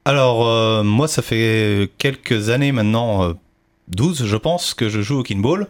Alors, moi, ça fait quelques années maintenant, 12 je pense, que je joue au kinball.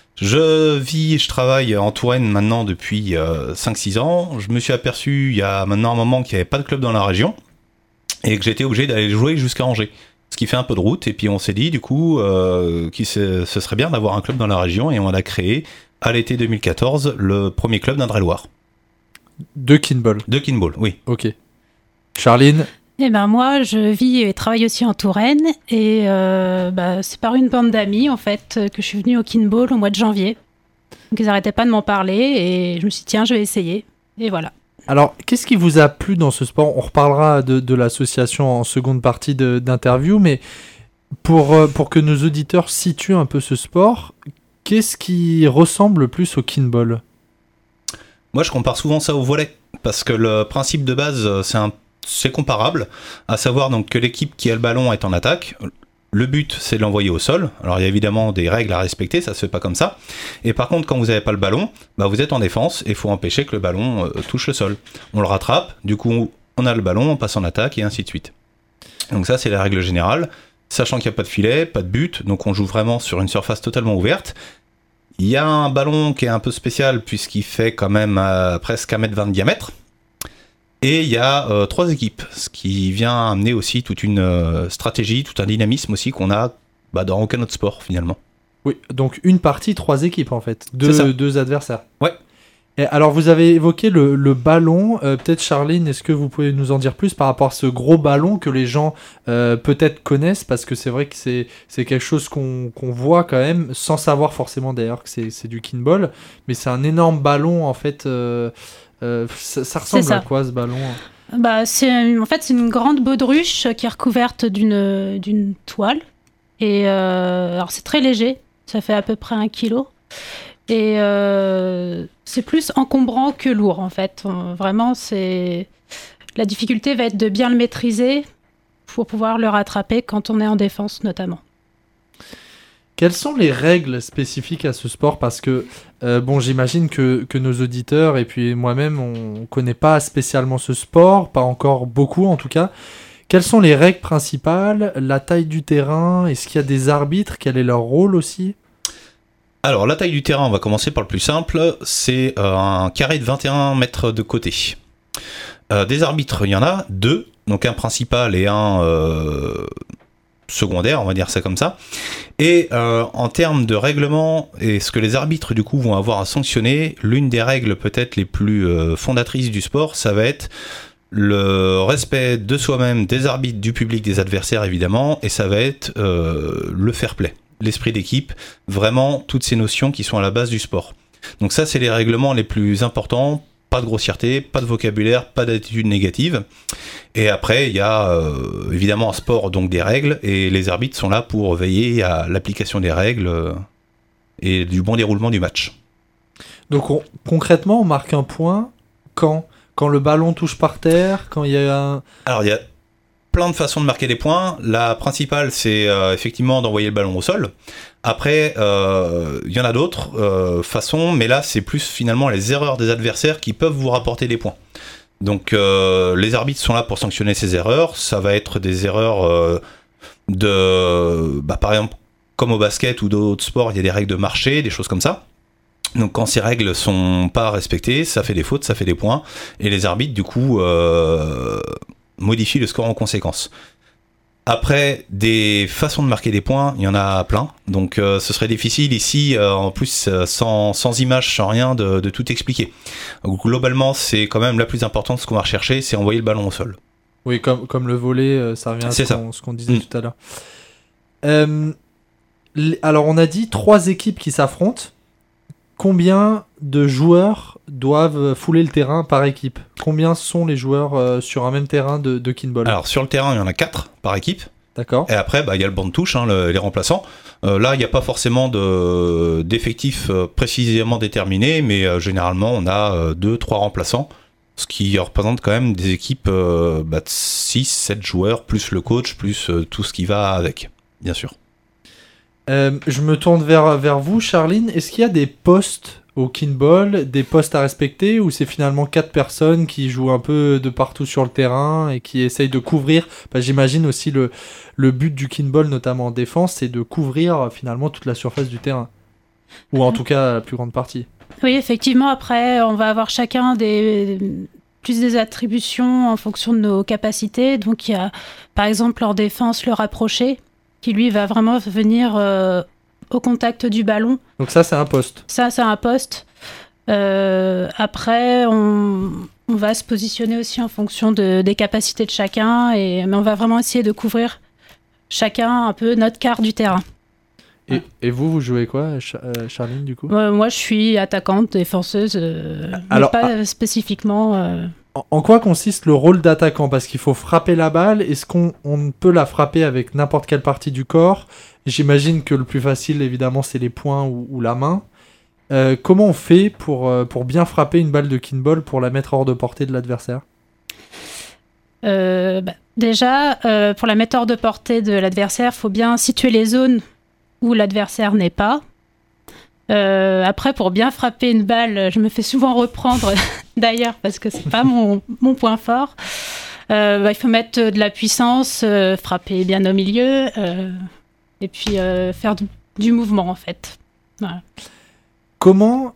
Je travaille en Touraine maintenant depuis 5-6 ans. Je me suis aperçu il y a maintenant un moment qu'il n'y avait pas de club dans la région et que j'étais obligé d'aller jouer jusqu'à Angers. Ce qui fait un peu de route. Et puis on s'est dit du coup ce serait bien d'avoir un club dans la région et on a créé à l'été 2014 le premier club d'Indre-et-Loire. De kinball. De kinball, oui. Ok. Charline? Eh ben moi, je vis et travaille aussi en Touraine et c'est par une bande d'amis en fait que je suis venue au kinball au mois de janvier. Donc ils n'arrêtaient pas de m'en parler et je me suis dit tiens, je vais essayer. Et voilà. Alors, qu'est-ce qui vous a plu dans ce sport ? On reparlera de l'association en seconde partie d'interview, mais pour que nos auditeurs situent un peu ce sport, qu'est-ce qui ressemble le plus au kinball ? Moi, je compare souvent ça au volley parce que le principe de base, c'est comparable, à savoir donc que l'équipe qui a le ballon est en attaque. Le but, c'est de l'envoyer au sol. Alors, il y a évidemment des règles à respecter, ça se fait pas comme ça. Et par contre, quand vous n'avez pas le ballon, vous êtes en défense et il faut empêcher que le ballon touche le sol. On le rattrape, du coup, on a le ballon, on passe en attaque et ainsi de suite. Donc ça, c'est la règle générale. Sachant qu'il n'y a pas de filet, pas de but, donc on joue vraiment sur une surface totalement ouverte. Il y a un ballon qui est un peu spécial puisqu'il fait quand même presque 1,20 m de diamètre. Et il y a 3 équipes, ce qui vient amener aussi toute une stratégie, tout un dynamisme aussi qu'on a dans aucun autre sport finalement. Oui, donc une partie, 3 équipes en fait, deux adversaires. Ouais. Et alors vous avez évoqué le ballon, peut-être Charline, est-ce que vous pouvez nous en dire plus par rapport à ce gros ballon que les gens peut-être connaissent, parce que c'est vrai que c'est quelque chose qu'on voit quand même, sans savoir forcément d'ailleurs que c'est du kinball, mais c'est un énorme ballon en fait... ça ressemble à quoi ce ballon ? C'est une grande baudruche qui est recouverte d'une toile. Et alors c'est très léger, ça fait à peu près 1 kilo. Et c'est plus encombrant que lourd en fait. Vraiment, la difficulté va être de bien le maîtriser pour pouvoir le rattraper quand on est en défense notamment. Quelles sont les règles spécifiques à ce sport ? Parce que, j'imagine que nos auditeurs et puis moi-même, on ne connaît pas spécialement ce sport, pas encore beaucoup en tout cas. Quelles sont les règles principales ? La taille du terrain ? Est-ce qu'il y a des arbitres ? Quel est leur rôle aussi ? Alors, la taille du terrain, on va commencer par le plus simple. C'est un carré de 21 mètres de côté. Des arbitres, il y en a 2. Donc un principal et un... secondaire, on va dire ça comme ça. Et en termes de règlement, et ce que les arbitres du coup vont avoir à sanctionner, l'une des règles peut-être les plus fondatrices du sport, ça va être le respect de soi-même, des arbitres, du public, des adversaires évidemment, et ça va être le fair play, l'esprit d'équipe, vraiment toutes ces notions qui sont à la base du sport. Donc ça, c'est les règlements les plus importants. Pas de grossièreté, pas de vocabulaire, pas d'attitude négative. Et après, il y a évidemment un sport, donc des règles, et les arbitres sont là pour veiller à l'application des règles et du bon déroulement du match. Donc concrètement, on marque un point quand le ballon touche par terre, quand il y a un... Alors, il y a plein de façons de marquer des points. La principale, c'est effectivement d'envoyer le ballon au sol. Après, il y en a d'autres façons, mais là, c'est plus finalement les erreurs des adversaires qui peuvent vous rapporter des points. Donc, les arbitres sont là pour sanctionner ces erreurs. Ça va être des erreurs par exemple, comme au basket ou d'autres sports, il y a des règles de marché, des choses comme ça. Donc, quand ces règles sont pas respectées, ça fait des fautes, ça fait des points. Et les arbitres, du coup, modifient le score en conséquence. Après, des façons de marquer des points, il y en a plein. Donc, ce serait difficile ici, en plus, sans images, sans rien, de tout expliquer. Donc, globalement, c'est quand même la plus importante. Ce qu'on va rechercher, c'est envoyer le ballon au sol. Oui, comme le volley, ça revient à ce qu'on disait tout à l'heure. Alors, on a dit 3 équipes qui s'affrontent. Combien de joueurs doivent fouler le terrain par équipe ? Combien sont les joueurs sur un même terrain de kinball ? Alors, sur le terrain, il y en a 4 par équipe. D'accord. Et après, il y a le banc de touche, les remplaçants. Là, il n'y a pas forcément d'effectifs précisément déterminés, mais généralement, on a 2-3 remplaçants, ce qui représente quand même des équipes de 6-7 joueurs, plus le coach, plus tout ce qui va avec, bien sûr. Je me tourne vers vous, Charline. Est-ce qu'il y a des postes au kinball, des postes à respecter, ou c'est finalement 4 personnes qui jouent un peu de partout sur le terrain et qui essayent de couvrir? J'imagine aussi le but du kinball, notamment en défense, c'est de couvrir finalement toute la surface du terrain. Ou en tout cas la plus grande partie. Oui, effectivement, après, on va avoir chacun plus des attributions en fonction de nos capacités. Donc, il y a, par exemple, en défense, le rapproché, qui lui va vraiment venir au contact du ballon. Donc ça, c'est un poste. Ça, c'est un poste. Après, on va se positionner aussi en fonction des capacités de chacun, mais on va vraiment essayer de couvrir chacun un peu notre quart du terrain. Et vous jouez quoi, Charline, du coup? Moi, je suis attaquante, défenseuse, mais pas spécifiquement. En quoi consiste le rôle d'attaquant? Parce qu'il faut frapper la balle. Est-ce qu'on peut la frapper avec n'importe quelle partie du corps? J'imagine que le plus facile, évidemment, c'est les poings ou la main. Comment on fait pour bien frapper une balle de kinball pour la mettre hors de portée de l'adversaire? Déjà, pour la mettre hors de portée de l'adversaire, il faut bien situer les zones où l'adversaire n'est pas. Après, pour bien frapper une balle, je me fais souvent reprendre d'ailleurs parce que c'est pas mon point fort. Il faut mettre de la puissance, frapper bien au milieu et puis faire du mouvement en fait. Voilà. Comment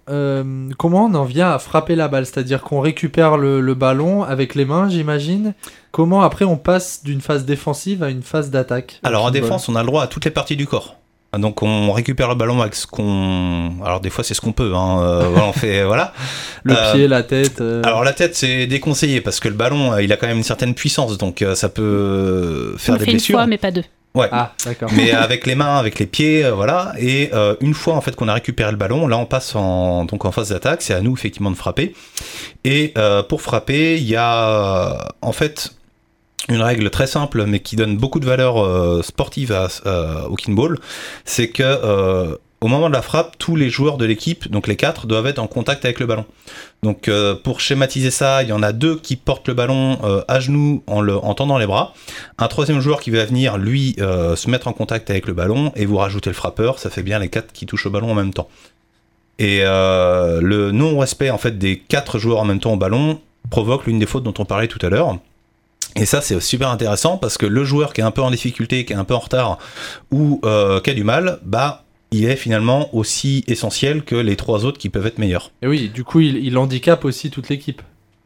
on en vient à frapper la balle? C'est-à-dire qu'on récupère le ballon avec les mains, j'imagine. Comment après on passe d'une phase défensive à une phase d'attaque? Alors en défense, on a le droit à toutes les parties du corps. Donc on récupère le ballon avec ce qu'on... Alors des fois c'est ce qu'on peut, on fait, voilà. Le pied, la tête... Alors la tête c'est déconseillé parce que le ballon il a quand même une certaine puissance, donc ça peut faire des blessures. Une fois mais pas deux. Ouais. Ah, d'accord. Mais avec les mains, avec les pieds, voilà. Et une fois en fait qu'on a récupéré le ballon, là on passe en phase d'attaque. C'est à nous effectivement de frapper. Et pour frapper, il y a en fait une règle très simple, mais qui donne beaucoup de valeur sportive au kinball. C'est que au moment de la frappe, tous les joueurs de l'équipe, donc les 4, doivent être en contact avec le ballon. Donc pour schématiser ça, il y en a 2 qui portent le ballon à genoux en tendant les bras. Un troisième joueur qui va venir, lui, se mettre en contact avec le ballon, et vous rajoutez le frappeur, ça fait bien les 4 qui touchent au ballon en même temps. Et le non-respect en fait des 4 joueurs en même temps au ballon provoque l'une des fautes dont on parlait tout à l'heure. Et ça c'est super intéressant parce que le joueur qui est un peu en difficulté, qui est un peu en retard ou qui a du mal, il est finalement aussi essentiel que les 3 autres qui peuvent être meilleurs. Et oui, du coup, il handicape aussi toute l'équipe.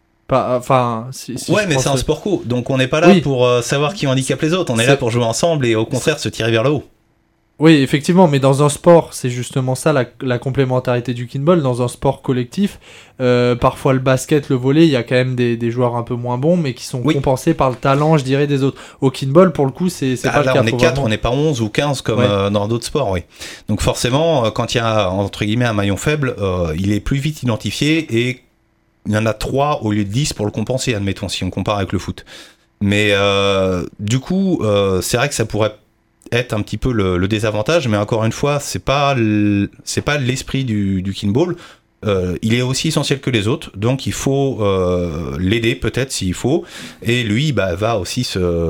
Ouais, mais c'est un sport co, donc on n'est pas là pour savoir qui handicape les autres, on est là pour jouer ensemble et au contraire se tirer vers le haut. Oui, effectivement, mais dans un sport, c'est justement ça la complémentarité du kinball. Dans un sport collectif, parfois le basket, le volley, il y a quand même des joueurs un peu moins bons, mais qui sont compensés par le talent, je dirais, des autres. Au kinball, pour le coup, c'est pas le cas. Là, on est 4, on n'est pas 11 ou 15 comme dans d'autres sports, oui. Donc forcément, quand il y a, entre guillemets, un maillon faible, il est plus vite identifié et il y en a 3 au lieu de 10 pour le compenser, admettons, si on compare avec le foot. Mais du coup, c'est vrai que ça pourrait être un petit peu le désavantage, mais encore une fois, c'est pas l'esprit du kinball. Il est aussi essentiel que les autres, donc il faut l'aider peut-être s'il faut, et lui va aussi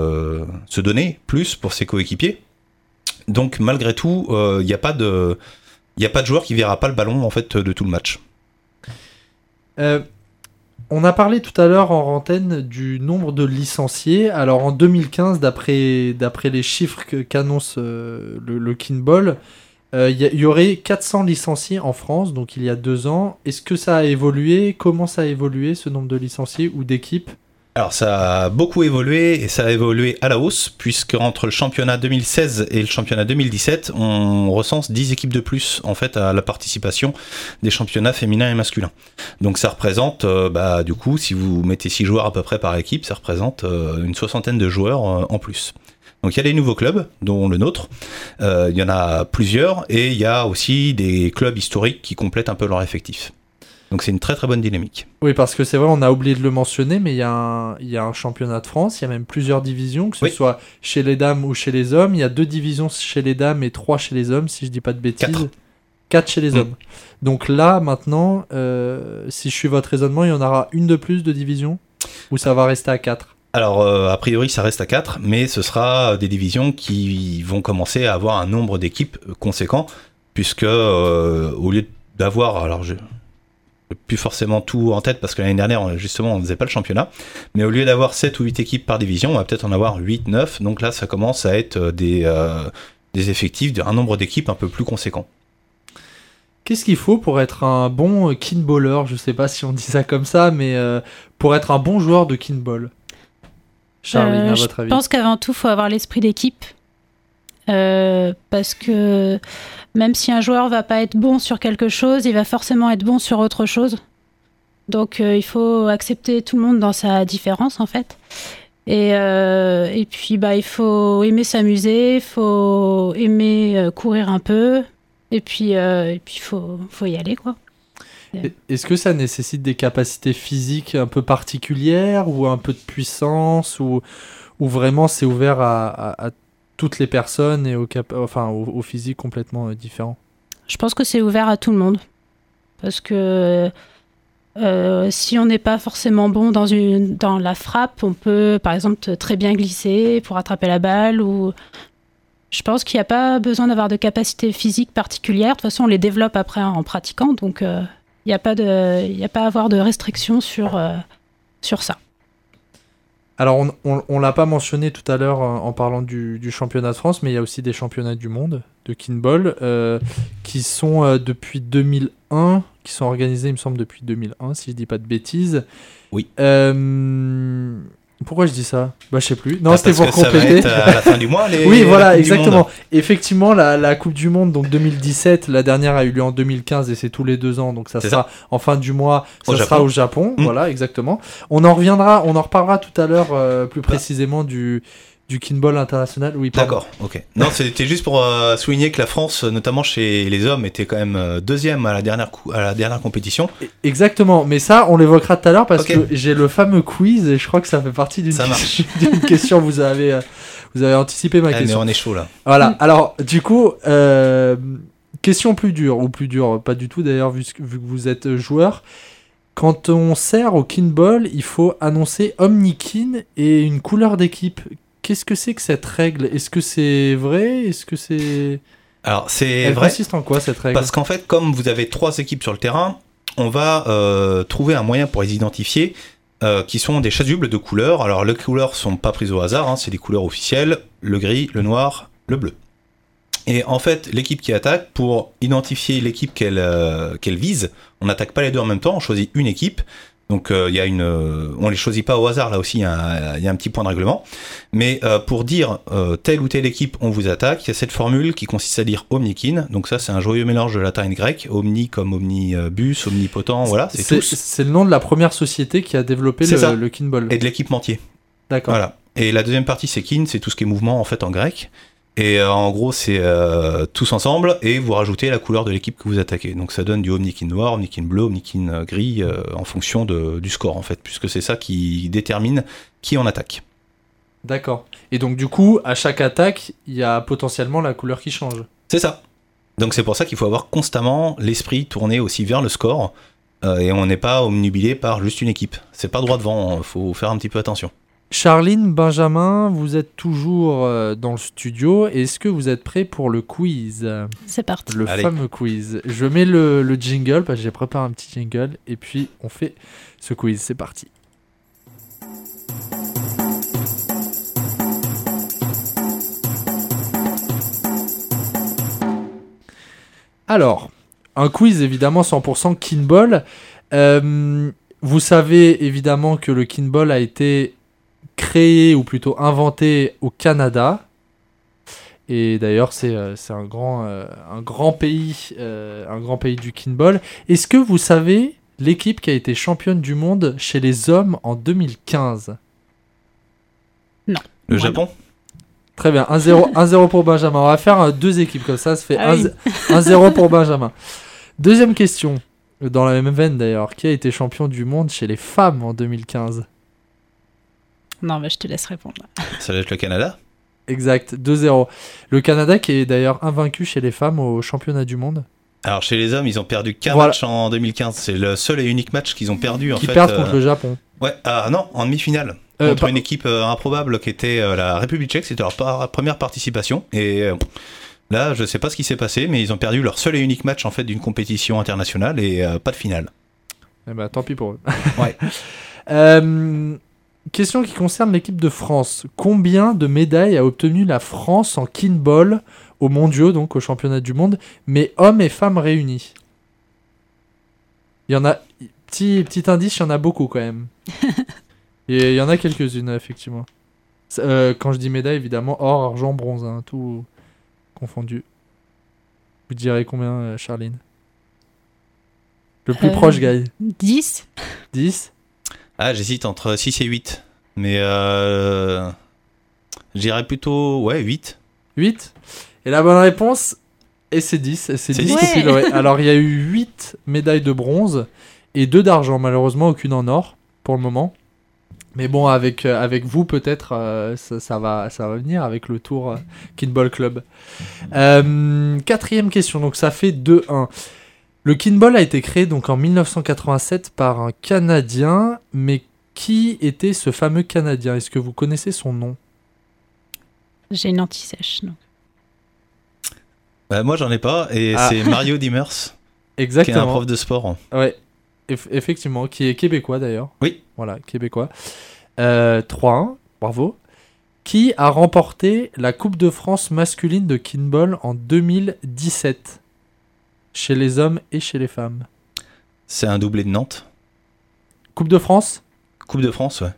se donner plus pour ses coéquipiers. Donc malgré tout, il n'y a pas de joueur qui verra pas le ballon en fait de tout le match. On a parlé tout à l'heure en antenne du nombre de licenciés. Alors en 2015, d'après les chiffres qu'annonce le kinball, il y aurait 400 licenciés en France, donc il y a 2 ans. Est-ce que ça a évolué? Comment ça a évolué ce nombre de licenciés ou d'équipes? Alors ça a beaucoup évolué et ça a évolué à la hausse puisque entre le championnat 2016 et le championnat 2017, on recense 10 équipes de plus en fait à la participation des championnats féminins et masculins. Donc ça représente, du coup, si vous mettez 6 joueurs à peu près par équipe, ça représente une 60aine de joueurs en plus. Donc il y a des nouveaux clubs, dont le nôtre, il y en a plusieurs et il y a aussi des clubs historiques qui complètent un peu leur effectif. Donc c'est une très très bonne dynamique. Oui, parce que c'est vrai, on a oublié de le mentionner, mais il y a un championnat de France, il y a même plusieurs divisions, que ce soit chez les dames ou chez les hommes. Il y a 2 divisions chez les dames et 3 chez les hommes, si je dis pas de bêtises. 4 chez les hommes. Donc là, maintenant, si je suis votre raisonnement, il y en aura une de plus de divisions, ou ça va rester à 4? Alors, a priori, ça reste à 4, mais ce sera des divisions qui vont commencer à avoir un nombre d'équipes conséquent, puisque au lieu d'avoir... Alors, plus forcément tout en tête parce que l'année dernière, justement, on faisait pas le championnat. Mais au lieu d'avoir 7 ou 8 équipes par division, on va peut-être en avoir 8, 9. Donc là, ça commence à être des effectifs, un nombre d'équipes un peu plus conséquent. Qu'est-ce qu'il faut pour être un bon kinballer? Je sais pas si on dit ça comme ça, mais pour être un bon joueur de kinball. Charline, à votre avis? Je pense qu'avant tout, il faut avoir l'esprit d'équipe. Parce que même si un joueur va pas être bon sur quelque chose, il va forcément être bon sur autre chose. Donc il faut accepter tout le monde dans sa différence en fait. Et puis il faut aimer s'amuser, il faut aimer courir un peu. Et puis faut y aller quoi. Est-ce que ça nécessite des capacités physiques un peu particulières ou un peu de puissance ou vraiment c'est ouvert à toutes les personnes et au physique complètement différent? Je pense que c'est ouvert à tout le monde. Parce que si on n'est pas forcément bon dans la frappe, on peut par exemple très bien glisser pour attraper la balle. Ou... Je pense qu'il n'y a pas besoin d'avoir de capacités physiques particulières. De toute façon, on les développe après en pratiquant. Donc il n'y a pas à avoir de restrictions sur ça. Alors, on l'a pas mentionné tout à l'heure en parlant du championnat de France, mais il y a aussi des championnats du monde de kinball qui sont depuis 2001, qui sont organisés, il me semble, depuis 2001, si je dis pas de bêtises. Oui. Pourquoi je dis ça? Je sais plus. Non, c'était pour compléter. Ça va être à la fin du mois. Oui, voilà, exactement. Effectivement, la Coupe du Monde, donc 2017, la dernière a eu lieu en 2015 et c'est tous les 2 ans, donc ça sera en fin du mois, ça sera au Japon. Voilà, exactement. On en reparlera tout à l'heure plus précisément du kinball international. Oui, pardon. D'accord, ok. Non, c'était juste pour souligner que la France, notamment chez les hommes, était quand même deuxième à la dernière compétition. Exactement, mais ça, on l'évoquera tout à l'heure parce que j'ai le fameux quiz et je crois que ça fait partie d'une question. Vous avez anticipé ma question. Mais on est chaud là. Voilà, alors du coup, question plus dure, pas du tout d'ailleurs, vu que vous êtes joueur. Quand on sert au kinball, il faut annoncer Omnikin et une couleur d'équipe. Qu'est-ce que c'est que cette règle? Est-ce que c'est vrai? Est-ce que c'est... Alors, Elle consiste en quoi, cette règle? Parce qu'en fait, comme vous avez 3 équipes sur le terrain, on va trouver un moyen pour les identifier qui sont des chasubles de couleurs. Alors, les couleurs sont pas prises au hasard, c'est des couleurs officielles, le gris, le noir, le bleu. Et en fait, l'équipe qui attaque, pour identifier l'équipe qu'elle vise, on n'attaque pas les deux en même temps, on choisit une équipe. Donc on les choisit pas au hasard, là aussi il y a un petit point de règlement. Mais pour dire telle ou telle équipe on vous attaque, il y a cette formule qui consiste à dire omnikin. Donc ça c'est un joyeux mélange de latin et de grec. Omni comme omnibus, omnipotent, voilà, c'est le nom de la première société qui a développé le kinball. Et de l'équipementier. D'accord. Voilà. Et la deuxième partie c'est kin, c'est tout ce qui est mouvement en fait en grec. Et en gros, c'est tous ensemble, et vous rajoutez la couleur de l'équipe que vous attaquez. Donc ça donne du omnikin noir, omnikin bleu, omnikin gris, en fonction du score, en fait, puisque c'est ça qui détermine qui on attaque. D'accord. Et donc du coup, à chaque attaque, il y a potentiellement la couleur qui change. C'est ça. Donc c'est pour ça qu'il faut avoir constamment l'esprit tourné aussi vers le score, et on n'est pas omnubilé par juste une équipe. C'est pas droit devant, il faut faire un petit peu attention. Charline, Benjamin, vous êtes toujours dans le studio. Est-ce que vous êtes prêts pour le quiz? C'est parti. Le fameux quiz. Je mets le jingle, parce que j'ai préparé un petit jingle, et puis on fait ce quiz. C'est parti. Alors, un quiz évidemment 100% kinball. Vous savez évidemment que le kinball a été créé ou plutôt inventé au Canada, et d'ailleurs c'est un grand pays du kinball. Est-ce que vous savez l'équipe qui a été championne du monde chez les hommes en 2015? Non. Le Japon? Très bien, 1-0 pour Benjamin. On va faire 2 équipes comme ça fait 1-0 pour Benjamin. Deuxième question, dans la même veine d'ailleurs, qui a été champion du monde chez les femmes en 2015? Non, je te laisse répondre. Ça va être le Canada? Exact, 2-0. Le Canada qui est d'ailleurs invaincu chez les femmes au championnat du monde. Alors chez les hommes, ils ont perdu qu'un match en 2015. C'est le seul et unique match qu'ils ont perdu. Qui perdent contre le Japon. Ouais, non, en demi-finale. Contre une équipe improbable qui était la République tchèque. C'était leur première participation. Et là, je sais pas ce qui s'est passé, mais ils ont perdu leur seul et unique match en fait d'une compétition internationale et pas de finale. Eh ben, tant pis pour eux. Ouais. Question qui concerne l'équipe de France. Combien de médailles a obtenu la France en kinball aux mondiaux, donc aux championnats du monde, mais hommes et femmes réunis? Il y en a... Petit indice, il y en a beaucoup quand même. Et il y en a quelques-unes, effectivement. Quand je dis médaille, évidemment, or, argent, bronze, hein, tout confondu. Vous direz combien, Charline? Le plus proche gagne. 10. 10. Ah, j'hésite entre 6 et 8. Mais je dirais plutôt 8. 8. Et la bonne réponse, et c'est 10. Et c'est 10 10. tout pile, ouais. Alors, il y a eu 8 médailles de bronze et 2 d'argent. Malheureusement, aucune en or pour le moment. Mais bon, avec vous, peut-être, ça va venir avec le tour Kinball Club. 4e question, donc ça fait 2-1. Le kinball a été créé donc en 1987 par un Canadien, mais qui était ce fameux Canadien? Est-ce que vous connaissez son nom? J'ai une anti-sèche, non. Moi, j'en ai pas, et c'est Mario Diemers, Exactement. qui est un prof de sport. Ouais, effectivement, qui est québécois d'ailleurs. Oui. Voilà, québécois. 3-1, bravo. Qui a remporté la Coupe de France masculine de kinball en 2017 chez les hommes et chez les femmes? C'est un doublé de Nantes. Coupe de France? Coupe de France, ouais.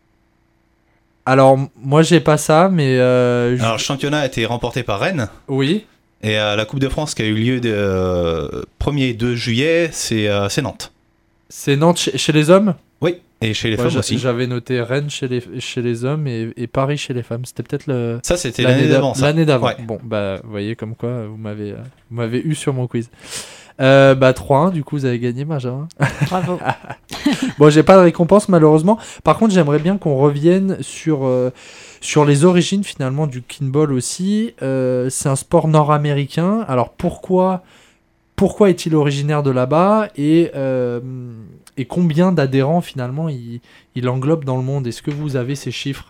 Alors, moi, j'ai pas ça, mais... Alors, le championnat a été remporté par Rennes. Oui. Et la Coupe de France qui a eu lieu de 1er et 2 juillet, c'est Nantes. C'est Nantes chez les hommes? Oui, et chez les Ouais, femmes aussi. J'avais noté Rennes chez les hommes et Paris chez les femmes. C'était peut-être le... Ça, c'était l'année d'avant. L'année d'avant. Ouais. Bon, bah, vous voyez comme quoi vous m'avez eu sur mon quiz. 3-1, du coup, vous avez gagné, Benjamin. Bravo. Bon, j'ai pas de récompense, malheureusement. Par contre, j'aimerais bien qu'on revienne sur les origines, finalement, du kinball aussi. C'est un sport nord-américain. Alors, pourquoi est-il originaire de là-bas et combien d'adhérents, finalement, il englobe dans le monde? Est-ce que vous avez ces chiffres?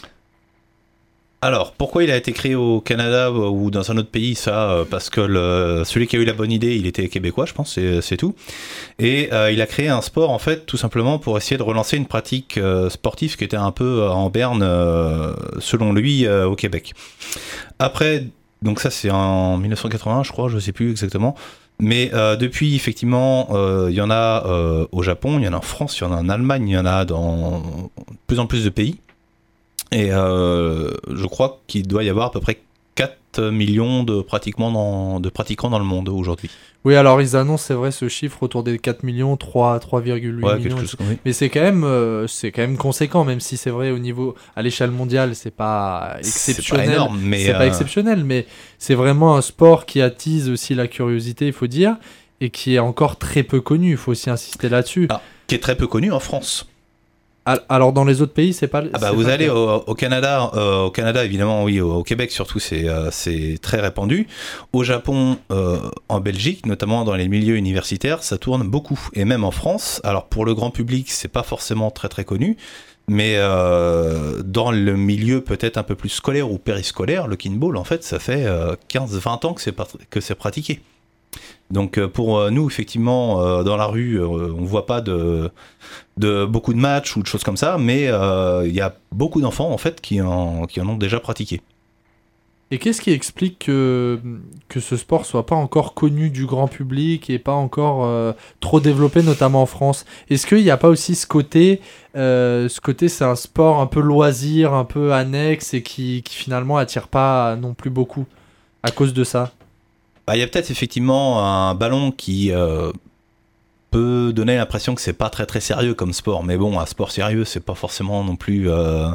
Alors, pourquoi il a été créé au Canada ou dans un autre pays, ça, parce que celui qui a eu la bonne idée, il était québécois, je pense, c'est tout. Et il a créé un sport, en fait, tout simplement pour essayer de relancer une pratique sportive qui était un peu en berne, selon lui, au Québec. Après, donc ça c'est en 1981, je crois, je sais plus exactement. Mais depuis, effectivement, il y en a au Japon, il y en a en France, il y en a en Allemagne, il y en a dans de plus en plus de pays. Et je crois qu'il doit y avoir à peu près 4 millions de pratiquants dans le monde aujourd'hui. Oui, alors ils annoncent, c'est vrai, ce chiffre autour des 4 millions, 3,8 Ouais, millions. quelque chose comme ça. Mais c'est quand même conséquent, même si c'est vrai à l'échelle mondiale, c'est pas exceptionnel. C'est pas énorme, mais c'est pas exceptionnel, mais c'est vraiment un sport qui attise aussi la curiosité, il faut dire, et qui est encore très peu connu. Il faut aussi insister là-dessus. qui est très peu connu en France. Alors dans les autres pays, c'est pas. Vous allez au Canada, évidemment, oui, au Québec surtout, c'est très répandu. Au Japon, en Belgique, notamment dans les milieux universitaires, ça tourne beaucoup. Et même en France, alors pour le grand public, c'est pas forcément très très connu, mais dans le milieu peut-être un peu plus scolaire ou périscolaire, le kinball, en fait, ça fait 15-20 ans que c'est pratiqué. Donc pour nous, effectivement, dans la rue, on voit pas de beaucoup de matchs ou de choses comme ça, mais il y a beaucoup d'enfants en fait qui en ont déjà pratiqué. Et qu'est-ce qui explique que ce sport soit pas encore connu du grand public et pas encore trop développé, notamment en France? Est-ce qu'il n'y a pas aussi ce côté, c'est un sport un peu loisir, un peu annexe et qui finalement attire pas non plus beaucoup à cause de ça? Il y a peut-être effectivement un ballon qui peut donner l'impression que c'est pas très très sérieux comme sport, mais bon, un sport sérieux, c'est pas forcément non plus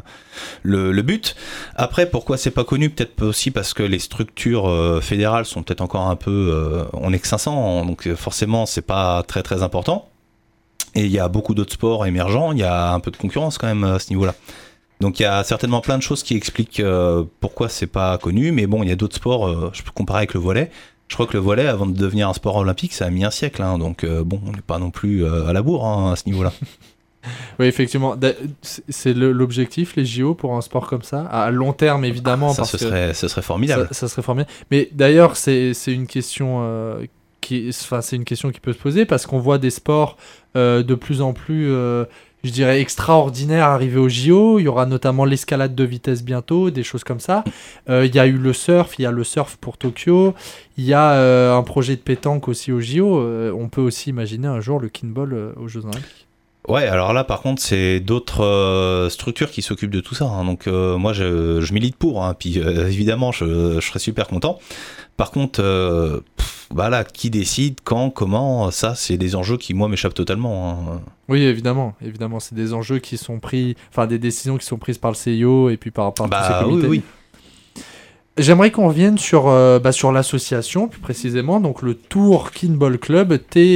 le but. Après, pourquoi c'est pas connu? Peut-être aussi parce que les structures fédérales sont peut-être encore un peu... on est que 500, donc forcément, c'est pas très très important. Et il y a beaucoup d'autres sports émergents, il y a un peu de concurrence quand même à ce niveau-là. Donc il y a certainement plein de choses qui expliquent pourquoi c'est pas connu, mais bon, il y a d'autres sports, je peux comparer avec le volley. Je crois que le volley, avant de devenir un sport olympique, ça a mis un siècle, hein, donc on n'est pas non plus à la bourre à ce niveau-là. Oui, effectivement, c'est l'objectif, les JO, pour un sport comme ça, à long terme évidemment. Ça serait formidable. Ça serait formidable. Mais d'ailleurs, c'est une question c'est une question qui peut se poser parce qu'on voit des sports de plus en plus, je dirais, extraordinaires arriver au JO. Il y aura notamment l'escalade de vitesse bientôt, des choses comme ça. Il y a eu le surf, il y a le surf pour Tokyo. Il y a un projet de pétanque aussi au JO. On peut aussi imaginer un jour le kinball aux Jeux Olympiques. Ouais, alors là, par contre, c'est d'autres structures qui s'occupent de tout ça. Hein. Donc, moi, je milite pour. Hein. Puis, évidemment, je serais super content. Par contre, là, qui décide, quand, comment, ça, c'est des enjeux qui, moi, m'échappent totalement. Hein. Oui, évidemment, c'est des enjeux qui sont pris, enfin, des décisions qui sont prises par le CIO et puis par tous ces comités. Oui. J'aimerais qu'on revienne sur l'association, plus précisément, donc le Tour Kinball Club,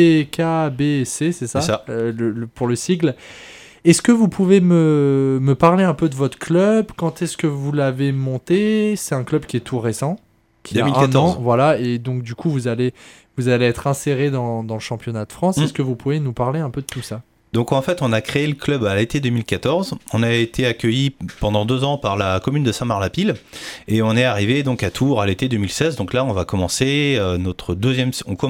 TKBC, c'est ça, c'est ça. Pour le sigle. Est-ce que vous pouvez me parler un peu de votre club? Quand est-ce que vous l'avez monté? C'est un club qui est tout récent, qui 2014. a 1 an, voilà, et donc du coup vous allez être inséré dans le championnat de France. Est-ce que vous pouvez nous parler un peu de tout ça? Donc en fait, on a créé le club à l'été 2014. On a été accueilli pendant 2 ans par la commune de Saint-Marc-la-Pile et on est arrivé donc à Tours à l'été 2016. Donc là, on va commencer notre deuxième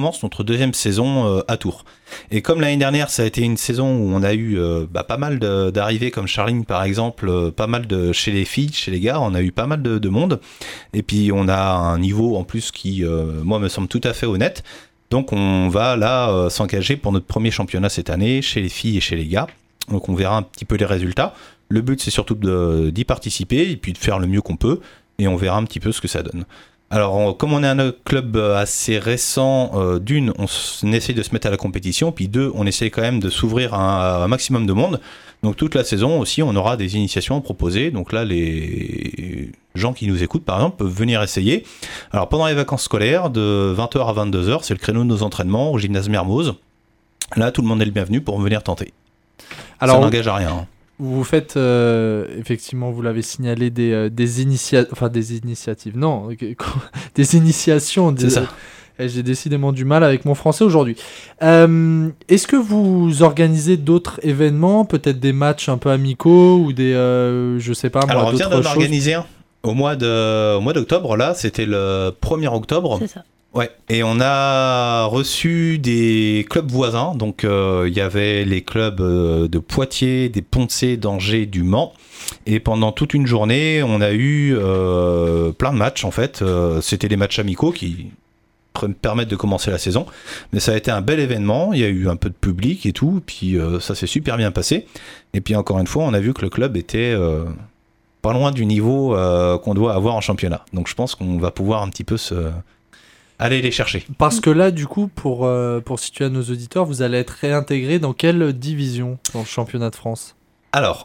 saison à Tours. Et comme l'année dernière, ça a été une saison où on a eu pas mal d'arrivées comme Charline par exemple, pas mal chez les filles, chez les gars, on a eu pas mal de monde. Et puis on a un niveau en plus qui, moi, me semble tout à fait honnête. Donc on va là s'engager pour notre premier championnat cette année chez les filles et chez les gars. Donc on verra un petit peu les résultats. Le but c'est surtout d'y participer et puis de faire le mieux qu'on peut et on verra un petit peu ce que ça donne. Alors comme on est un club assez récent, d'une on essaie de se mettre à la compétition, puis 2 on essaie quand même de s'ouvrir à un maximum de monde. Donc toute la saison aussi on aura des initiations à proposer. Donc là les gens qui nous écoutent par exemple peuvent venir essayer. Alors pendant les vacances scolaires de 20h à 22h c'est le créneau de nos entraînements au gymnase Mermoz. Là tout le monde est le bienvenu pour venir tenter. Alors, ça n'engage à rien. Hein. Vous faites, effectivement, vous l'avez signalé, des initiatives, non, des initiations. C'est ça. J'ai décidément du mal avec mon français aujourd'hui. Est-ce que vous organisez d'autres événements, peut-être des matchs un peu amicaux ou des, je sais pas moi, alors, d'autres choses? Alors, on vient d'en organiser un au mois d'octobre, là, c'était le 1er octobre. C'est ça. Ouais, et on a reçu des clubs voisins, donc il y avait les clubs de Poitiers, des Poncé, d'Angers, du Mans, et pendant toute une journée, on a eu plein de matchs en fait, c'était des matchs amicaux qui permettent de commencer la saison, mais ça a été un bel événement, il y a eu un peu de public et tout, puis ça s'est super bien passé, et puis encore une fois, on a vu que le club était pas loin du niveau qu'on doit avoir en championnat, donc je pense qu'on va pouvoir un petit peu aller les chercher. Parce que là, du coup, pour situer à nos auditeurs, vous allez être réintégré dans quelle division dans le championnat de France? Alors,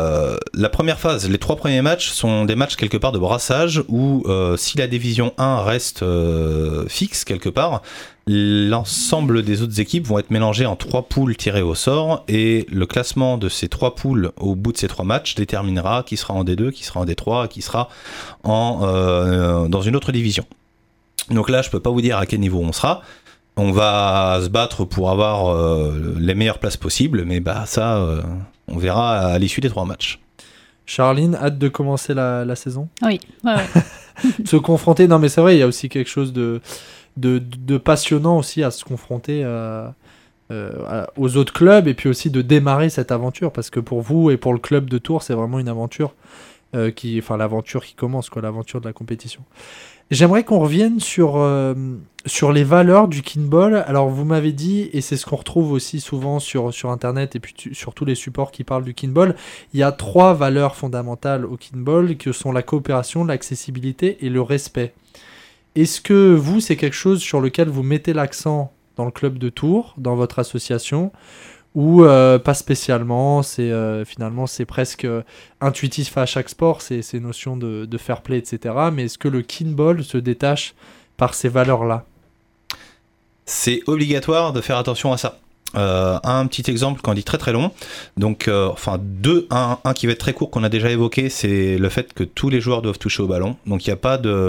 la première phase, les 3 premiers matchs sont des matchs quelque part de brassage où si la division 1 reste fixe quelque part, l'ensemble des autres équipes vont être mélangées en 3 poules tirées au sort et le classement de ces 3 poules au bout de ces 3 matchs déterminera qui sera en D2, qui sera en D3 et qui sera dans une autre division. Donc là, je peux pas vous dire à quel niveau on sera. On va se battre pour avoir les meilleures places possibles, mais ça, on verra à l'issue des 3 matchs. Charline, hâte de commencer la saison? Oui, ouais. Se confronter, non mais c'est vrai, il y a aussi quelque chose de passionnant aussi à se confronter aux autres clubs et puis aussi de démarrer cette aventure, parce que pour vous et pour le club de Tours, c'est vraiment une aventure l'aventure qui commence, quoi, l'aventure de la compétition. J'aimerais qu'on revienne sur les valeurs du kinball. Alors vous m'avez dit, et c'est ce qu'on retrouve aussi souvent sur internet et puis sur tous les supports qui parlent du kinball, il y a 3 valeurs fondamentales au kinball que sont la coopération, l'accessibilité et le respect. Est-ce que vous, c'est quelque chose sur lequel vous mettez l'accent dans le club de Tours, dans votre association, ou pas spécialement, finalement c'est presque intuitif à chaque sport, ces notions de fair play, etc. Mais est-ce que le kinball se détache par ces valeurs-là? C'est obligatoire de faire attention à ça. Un petit exemple qu'on dit très très long, donc un qui va être très court qu'on a déjà évoqué, c'est le fait que tous les joueurs doivent toucher au ballon, donc il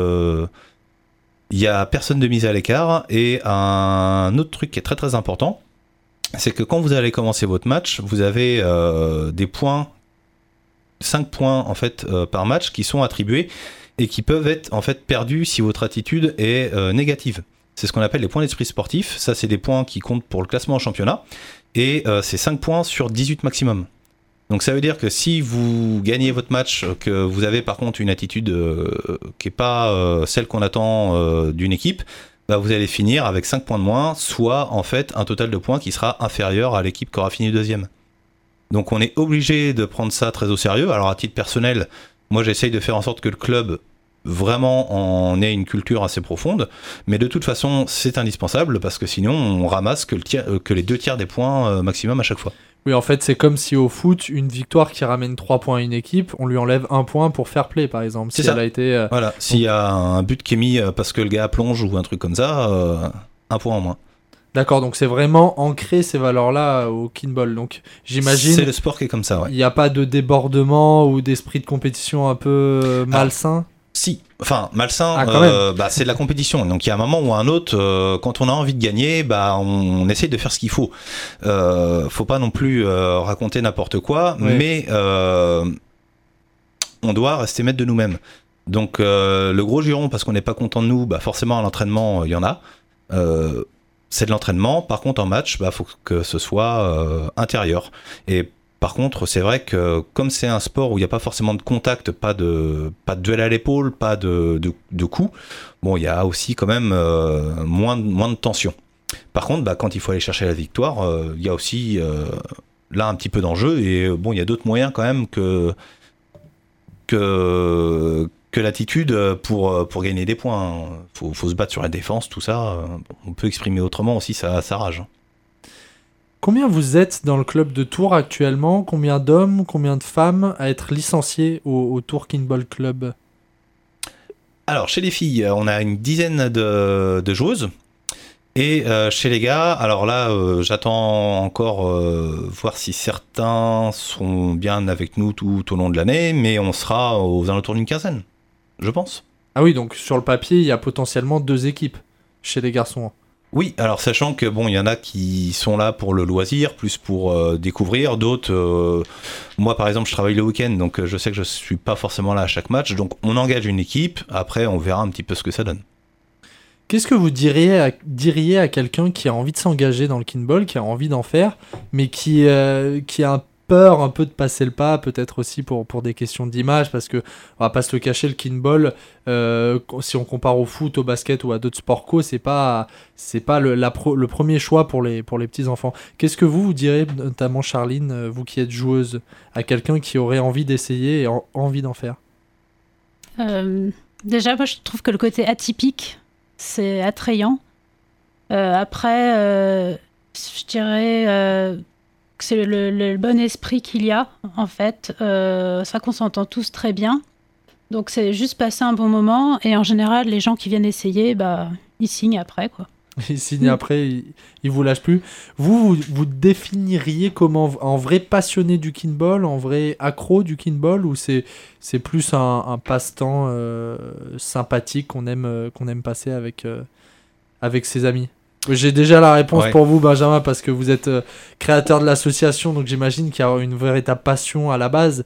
y a personne de mise à l'écart. Et un autre truc qui est très très important, c'est que quand vous allez commencer votre match, vous avez des points, 5 points en fait par match qui sont attribués et qui peuvent être en fait perdus si votre attitude est négative. c'est ce qu'on appelle les points d'esprit sportif. Ça, c'est des points qui comptent pour le classement en championnat. Et c'est 5 points sur 18 maximum. Donc ça veut dire que si vous gagnez votre match, que vous avez par contre une attitude qui n'est pas celle qu'on attend d'une équipe, bah vous allez finir avec 5 points de moins, soit en fait un total de points qui sera inférieur à l'équipe qui aura fini deuxième. Donc on est obligé de prendre ça très au sérieux. Alors à titre personnel, moi j'essaye de faire en sorte que le club vraiment en ait une culture assez profonde, mais de toute façon c'est indispensable parce que sinon on ramasse que les 2 tiers des points maximum à chaque fois. Oui, en fait, c'est comme si au foot, une victoire qui ramène 3 points à une équipe, on lui enlève 1 point pour fair play, par exemple. C'est si ça. Elle a été, Voilà, s'il y a un but qui est mis parce que le gars plonge ou un truc comme ça, 1 point en moins. D'accord, donc c'est vraiment ancré ces valeurs-là au kinball. Donc j'imagine. C'est le sport qui est comme ça, ouais. Il n'y a pas de débordement ou d'esprit de compétition un peu malsain. Si, enfin malsain, quand même. C'est de la compétition. Donc il y a un moment ou un autre, quand on a envie de gagner, on essaye de faire ce qu'il faut. Faut pas non plus raconter n'importe quoi, Oui. mais on doit rester maître de nous-mêmes. Donc le gros giron, parce qu'on n'est pas content de nous, forcément à l'entraînement il y en a. C'est de l'entraînement. Par contre en match, faut que ce soit intérieur. Et par contre, c'est vrai que comme c'est un sport où il n'y a pas forcément de contact, pas de duel à l'épaule, pas de coups, il y a aussi quand même moins de tension. Par contre, quand il faut aller chercher la victoire, il y a aussi là un petit peu d'enjeu et il y a d'autres moyens quand même que l'attitude pour gagner des points. Faut se battre sur la défense, tout ça. On peut exprimer autrement aussi sa rage. Combien vous êtes dans le club de Tours actuellement ? Combien d'hommes, combien de femmes à être licenciés au Tours Kinball Club ? Alors, chez les filles, on a une dizaine de joueuses. Et chez les gars, alors là, j'attends encore voir si certains seront bien avec nous tout au long de l'année, mais on sera aux alentours d'une quinzaine, je pense. Ah oui, donc sur le papier, il y a potentiellement 2 équipes chez les garçons. Oui, alors sachant que il y en a qui sont là pour le loisir, plus pour découvrir, d'autres, moi par exemple je travaille le week-end, donc je sais que je suis pas forcément là à chaque match, donc on engage une équipe, après on verra un petit peu ce que ça donne. Qu'est-ce que vous diriez à quelqu'un qui a envie de s'engager dans le kinball, qui a envie d'en faire, mais qui a peur un peu de passer le pas, peut-être aussi pour des questions d'image, parce que on va pas se le cacher, le kinball, si on compare au foot, au basket ou à d'autres sports co, c'est pas le premier choix pour les petits enfants. Qu'est-ce que vous direz, notamment Charline, vous qui êtes joueuse, à quelqu'un qui aurait envie d'essayer et envie d'en faire ? Déjà, moi je trouve que le côté atypique, c'est attrayant. Après, je dirais que c'est le bon esprit qu'il y a, en fait. Ça qu'on s'entend tous très bien. Donc c'est juste passer un bon moment. Et en général, les gens qui viennent essayer, ils signent après, quoi. Ils signent après, ils vous lâchent plus. Vous définiriez comment, en vrai passionné du kinball, en vrai accro du kinball, ou c'est plus un passe-temps sympathique qu'on aime passer avec ses amis ? J'ai déjà la réponse pour vous, Benjamin, parce que vous êtes créateur de l'association, donc j'imagine qu'il y a une véritable passion à la base.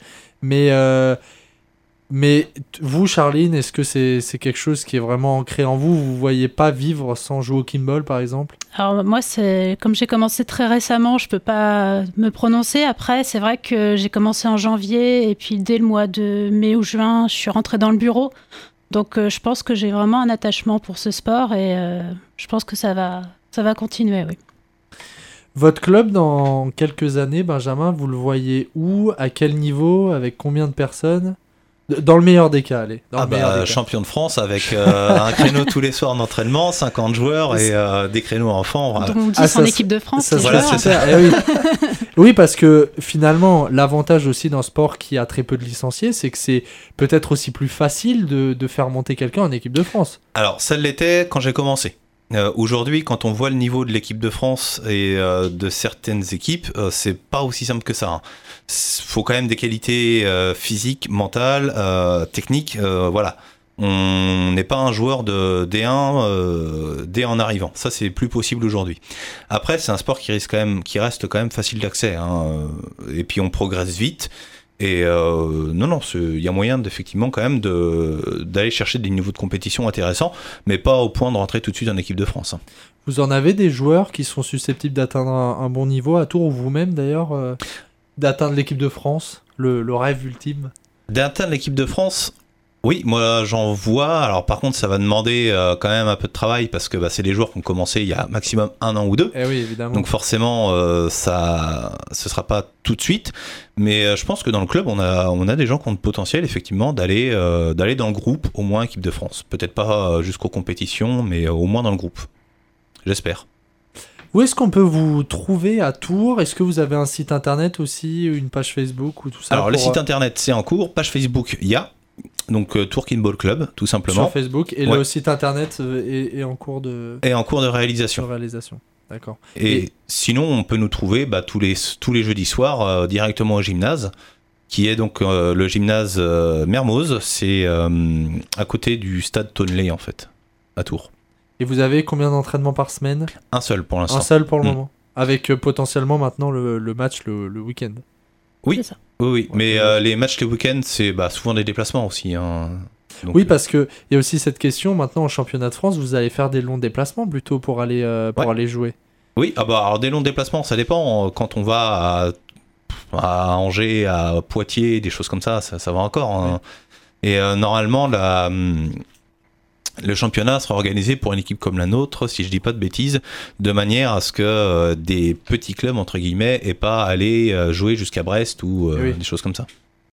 Mais vous, Charline, est-ce que c'est quelque chose qui est vraiment ancré en vous ? Vous ne voyez pas vivre sans jouer au kinball, par exemple ? Alors moi, comme j'ai commencé très récemment, je ne peux pas me prononcer. Après, c'est vrai que j'ai commencé en janvier, et puis dès le mois de mai ou juin, je suis rentrée dans le bureau. Donc je pense que j'ai vraiment un attachement pour ce sport, et je pense que ça va continuer, oui. Votre club, dans quelques années, Benjamin, vous le voyez où ? À quel niveau ? Avec combien de personnes ? Dans le meilleur des cas, allez. Champion de France avec un créneau tous les soirs d'entraînement, 50 joueurs et des créneaux enfants. Donc 10 en équipe de France. Voilà, c'est ça. Oui. Oui, parce que finalement, l'avantage aussi d'un sport qui a très peu de licenciés, c'est que c'est peut-être aussi plus facile de faire monter quelqu'un en équipe de France. Alors, ça l'était quand j'ai commencé. Aujourd'hui, quand on voit le niveau de l'équipe de France et de certaines équipes, c'est pas aussi simple que ça. Hein. Faut quand même des qualités physiques, mentales, techniques. Voilà. On n'est pas un joueur de D1 dès en arrivant. Ça, c'est plus possible aujourd'hui. Après, c'est un sport qui reste quand même facile d'accès. Hein. Et puis, on progresse vite. Et non, il y a moyen effectivement quand même d'aller chercher des niveaux de compétition intéressants, mais pas au point de rentrer tout de suite en équipe de France. Vous en avez des joueurs qui sont susceptibles d'atteindre un bon niveau à Tours, ou vous-même d'ailleurs, d'atteindre l'équipe de France, le rêve ultime? D'atteindre l'équipe de France, oui, moi j'en vois. Alors par contre, ça va demander quand même un peu de travail parce que c'est des joueurs qui ont commencé il y a maximum 1 an ou 2. Eh oui, évidemment. Donc forcément, ce sera pas tout de suite. Mais je pense que dans le club, on a des gens qui ont le potentiel effectivement d'aller dans le groupe, au moins équipe de France. Peut-être pas jusqu'aux compétitions, mais au moins dans le groupe. J'espère. Où est-ce qu'on peut vous trouver à Tours? Est-ce que vous avez un site internet aussi, une page Facebook ou tout ça? Alors le site internet, c'est en cours. Page Facebook, il y a. Donc Tours Kinball Club, tout simplement. Sur Facebook. Et le site internet est en cours de... Et en cours de réalisation. D'accord. Et sinon, on peut nous trouver tous les jeudis soirs directement au gymnase, qui est donc le gymnase Mermoz. C'est à côté du stade Tonley, en fait, à Tours. Et vous avez combien d'entraînements par semaine? Un seul pour l'instant. Un seul pour le moment. Avec potentiellement maintenant le match le week-end. Oui. C'est ça. Oui. Mais les matchs les week-ends, c'est souvent des déplacements aussi. Hein. Donc, oui, parce qu'il y a aussi cette question, maintenant en championnat de France, vous allez faire des longs déplacements plutôt pour aller jouer. Oui, alors des longs déplacements, ça dépend. Quand on va à Angers, à Poitiers, des choses comme ça va encore. Hein. Et normalement, le championnat sera organisé pour une équipe comme la nôtre, si je dis pas de bêtises, de manière à ce que des petits clubs, entre guillemets, aient pas à aller jouer jusqu'à Brest ou des choses comme ça.